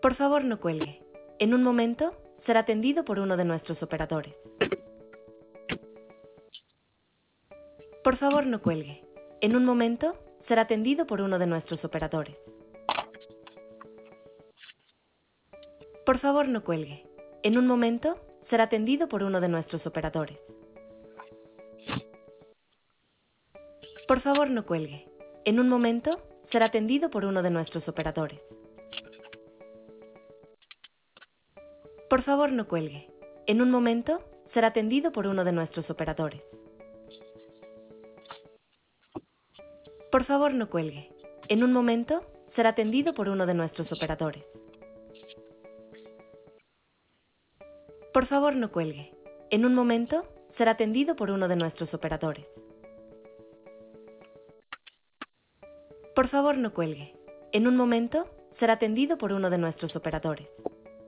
Por favor, no cuelgue. En un momento, será atendido por uno de nuestros operadores. Por favor, no cuelgue. En un momento, será atendido por uno de nuestros operadores. Por favor, no cuelgue. En un momento, será atendido por uno de nuestros operadores. Por favor, no cuelgue. En un momento, será atendido por uno de nuestros operadores. Por favor, no cuelgue. En un momento, será atendido por uno de nuestros operadores. Por favor, no cuelgue. En un momento, será atendido por uno de nuestros operadores. Por favor, no cuelgue. En un momento, será atendido por uno de nuestros operadores. Por favor, no cuelgue. En un momento, será atendido por uno de nuestros operadores.